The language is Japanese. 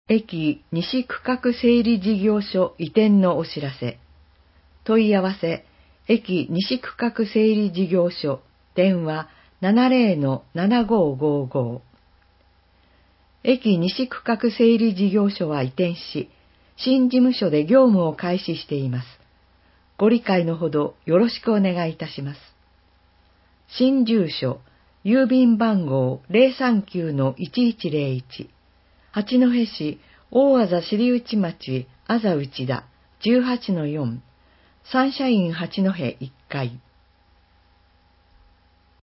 駅西区画整理事業所移転のお知らせ。問い合わせ、駅西区画整理事業所、電話 70-7555。駅西区画整理事業所は移転し、新事務所で業務を開始しています。ご理解のほどよろしくお願いいたします。新住所、郵便番号 039-1101、八戸市大字尻内町字内田 18-4、サンシャイン八戸1階。